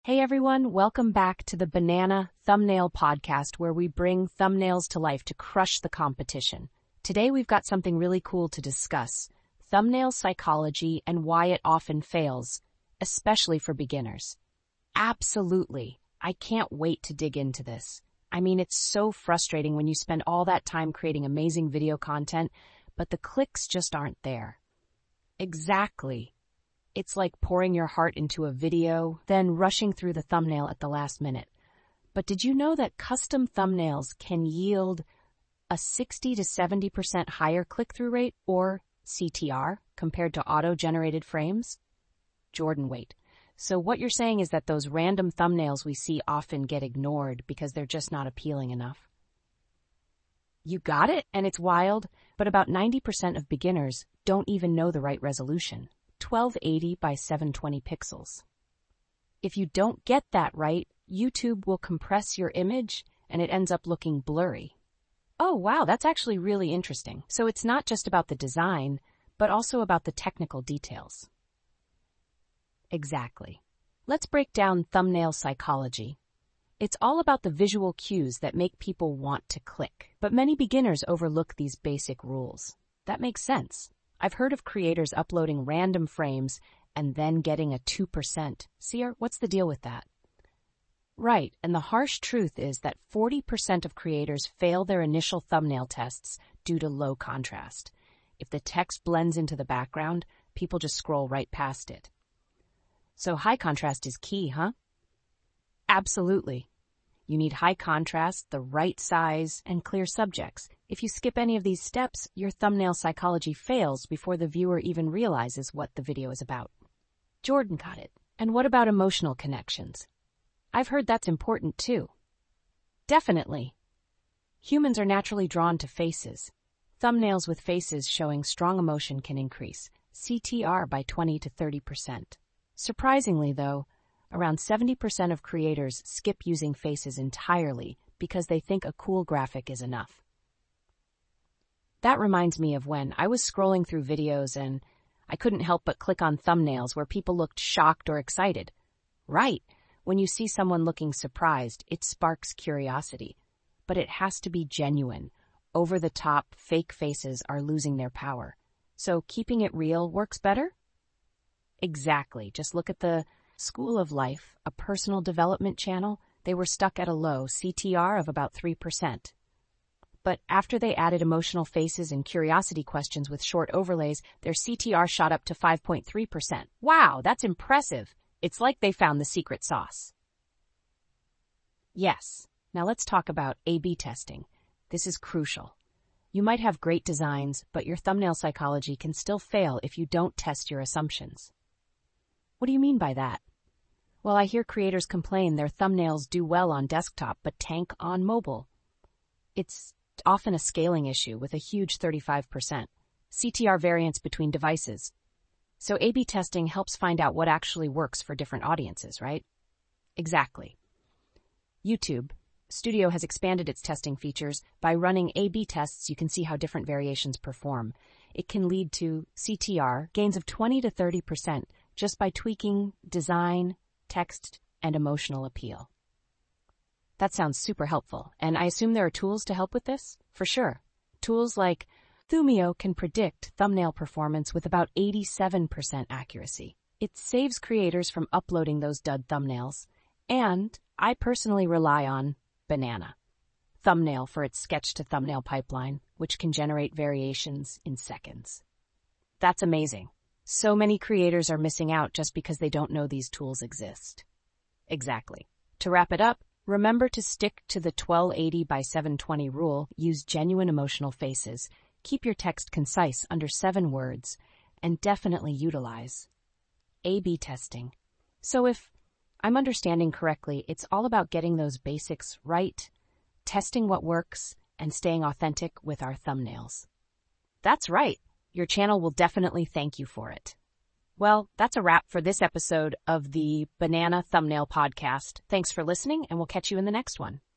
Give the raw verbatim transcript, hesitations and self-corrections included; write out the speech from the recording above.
Hey everyone, welcome back to the Banana Thumbnail Podcast, where we bring thumbnails to life to crush the competition. Today we've got something really cool to discuss: thumbnail psychology and why it often fails, especially for beginners. Absolutely. I can't wait to dig into this. I mean, it's so frustrating when you spend all that time creating amazing video content, but the clicks just aren't there. Exactly. It's like pouring your heart into a video, then rushing through the thumbnail at the last minute. But did you know that custom thumbnails can yield a sixty to seventy percent higher click-through rate, or C T R, compared to auto-generated frames? Jordan, wait. So what you're saying is that those random thumbnails we see often get ignored because they're just not appealing enough? You got it, and it's wild, but about ninety percent of beginners don't even know the right resolution. twelve eighty by seven twenty pixels. If you don't get that right, YouTube will compress your image and it ends up looking blurry. Oh wow, that's actually really interesting. So it's not just about the design, but also about the technical details. Exactly. Let's break down thumbnail psychology. It's all about the visual cues that make people want to click, but many beginners overlook these basic rules. That makes sense. I've heard of creators uploading random frames and then getting a two percent. Seer, what's the deal with that? Right, and the harsh truth is that forty percent of creators fail their initial thumbnail tests due to low contrast. If the text blends into the background, people just scroll right past it. So high contrast is key, huh? Absolutely. You need high contrast, the right size, and clear subjects. If you skip any of these steps, your thumbnail psychology fails before the viewer even realizes what the video is about. Jordan got it. And what about emotional connections? I've heard that's important too. Definitely. Humans are naturally drawn to faces. Thumbnails with faces showing strong emotion can increase C T R by twenty to thirty percent. Surprisingly, though, around seventy percent of creators skip using faces entirely because they think a cool graphic is enough. That reminds me of when I was scrolling through videos and I couldn't help but click on thumbnails where people looked shocked or excited. Right, when you see someone looking surprised, it sparks curiosity. But it has to be genuine. Over-the-top, fake faces are losing their power. So keeping it real works better? Exactly. Just look at the School of Life, a personal development channel. They were stuck at a low C T R of about three percent. But after they added emotional faces and curiosity questions with short overlays, their C T R shot up to five point three percent. Wow, that's impressive. It's like they found the secret sauce. Yes. Now let's talk about A B testing. This is crucial. You might have great designs, but your thumbnail psychology can still fail if you don't test your assumptions. What do you mean by that? Well, I hear creators complain their thumbnails do well on desktop but tank on mobile. It's often a scaling issue with a huge thirty-five percent C T R variance between devices. So A B testing helps find out what actually works for different audiences, right? Exactly. YouTube Studio has expanded its testing features. By running A B tests, you can see how different variations perform. It can lead to C T R gains of twenty to thirty percent just by tweaking design, text, and emotional appeal. That sounds super helpful, and I assume there are tools to help with this? For sure. Tools like Thumio can predict thumbnail performance with about eighty-seven percent accuracy. It saves creators from uploading those dud thumbnails, and I personally rely on Banana Thumbnail for its sketch-to-thumbnail pipeline, which can generate variations in seconds. That's amazing. So many creators are missing out just because they don't know these tools exist. Exactly. To wrap it up, remember to stick to the twelve eighty by seven twenty rule, use genuine emotional faces, keep your text concise under seven words, and definitely utilize A B testing. So if I'm understanding correctly, it's all about getting those basics right, testing what works, and staying authentic with our thumbnails. That's right. Your channel will definitely thank you for it. Well, that's a wrap for this episode of the Banana Thumbnail Podcast. Thanks for listening, and we'll catch you in the next one.